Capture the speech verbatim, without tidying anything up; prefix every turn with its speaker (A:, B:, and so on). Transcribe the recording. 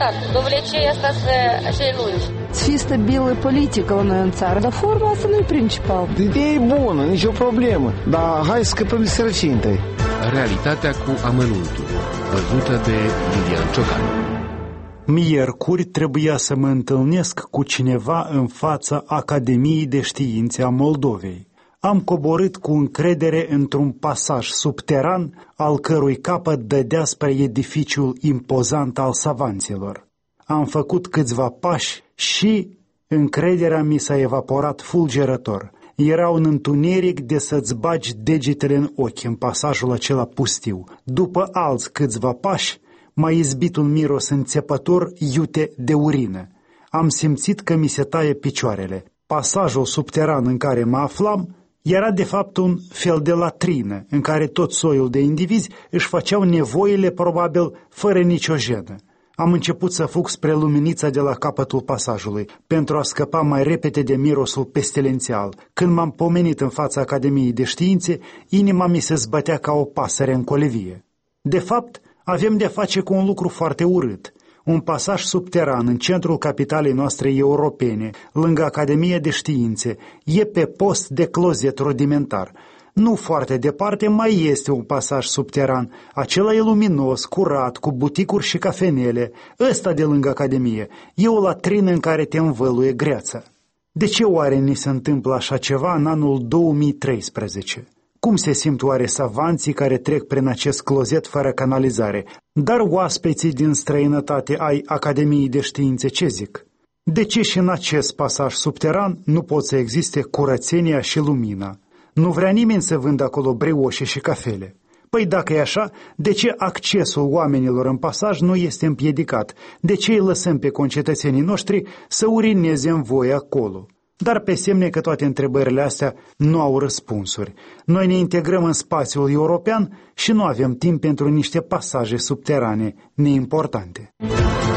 A: rezultat. Dovlecei asta să așa lungi.
B: Să fie stabilă politică la noi în țară, dar forma asta nu e principal.
C: Ideea e bună, nicio problemă, dar hai să scăpăm de sărăcie întâi.
D: Realitatea cu amănuntul, văzută de Lilian Ciocanu.
E: Miercuri trebuia să mă întâlnesc cu cineva în fața Academiei de Științe a Moldovei. Am coborât cu încredere într-un pasaj subteran, al cărui capăt dădea spre edificiul impozant al savanților. Am făcut câțiva pași și încrederea mi s-a evaporat fulgerător. Era un întuneric de să-ți bagi degetele în ochi în pasajul acela pustiu. După alți câțiva pași, m-a izbit un miros înțepător iute de urină. Am simțit că mi se taie picioarele. Pasajul subteran în care mă aflam era de fapt un fel de latrină în care tot soiul de indivizi își făceau nevoile probabil fără nicio jenă. Am început să fug spre luminița de la capătul pasajului, pentru a scăpa mai repede de mirosul pestilențial. Când m-am pomenit în fața Academiei de Științe, inima mi se zbătea ca o pasăre în colivie. De fapt, avem de face cu un lucru foarte urât. Un pasaj subteran în centrul capitalei noastre europene, lângă Academia de Științe, e pe post de clozet rudimentar. Nu foarte departe mai este un pasaj subteran, acela e luminos, curat, cu buticuri și cafenele. Ăsta de lângă Academie e o latrină în care te învăluie greața. De ce oare ni se întâmplă așa ceva în anul două mii treisprezece? Cum se simt oare savanții care trec prin acest clozet fără canalizare? Dar oaspeții din străinătate ai Academiei de Științe ce zic? De ce și în acest pasaj subteran nu pot să existe curățenia și lumina? Nu vrea nimeni să vândă acolo brioșe și cafele. Păi dacă e așa, de ce accesul oamenilor în pasaj nu este împiedicat? De ce îi lăsăm pe concetățenii noștri să urineze în voie acolo? Dar pe semne că toate întrebările astea nu au răspunsuri. Noi ne integrăm în spațiul european și nu avem timp pentru niște pasaje subterane neimportante.